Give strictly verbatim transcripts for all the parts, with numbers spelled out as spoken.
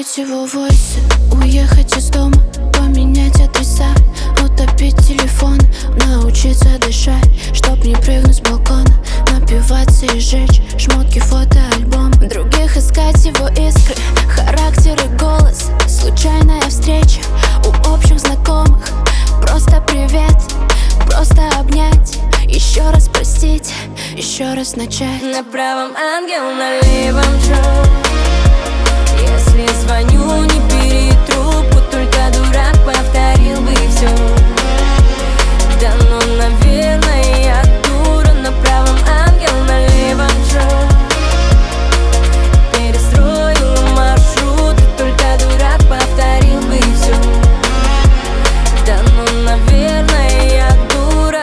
его войсы, уехать из дома, поменять адреса, утопить телефон, научиться дышать, чтоб не прыгнуть с балкона, напиваться и сжечь шмотки, фотоальбом, в других искать его искры, характер и голос, случайная встреча у общих знакомых, просто привет, просто обнять, еще раз простить, еще раз начать. На правом ангел, на левом Джо. Если звоню, не бери трубку, только дурак повторил бы все. Да ну, наверное, я дура. На правом ангел, на левом Джо. Перестроила маршрут, только дурак повторил бы все. Да ну, наверное, я дура.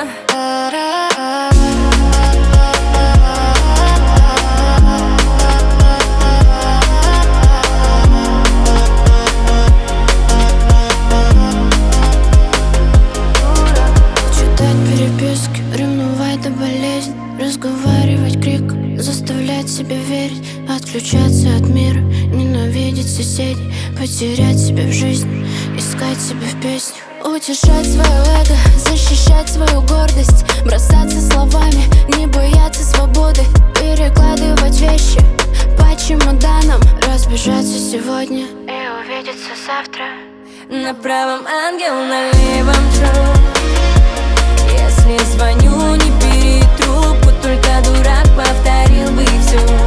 Переписки, ревновать до болезни, разговаривать крик, заставлять себя верить, отключаться от мира, ненавидеть соседей, потерять себя в жизни, искать себя в песнях, утешать свое эго, защищать свою гордость, бросаться словами, не бояться свободы, перекладывать вещи по чемоданам, разбежаться сегодня и увидеться завтра. На правом ангел, на левом Джо. Если звоню, не бери трубку, только дурак повторил бы все.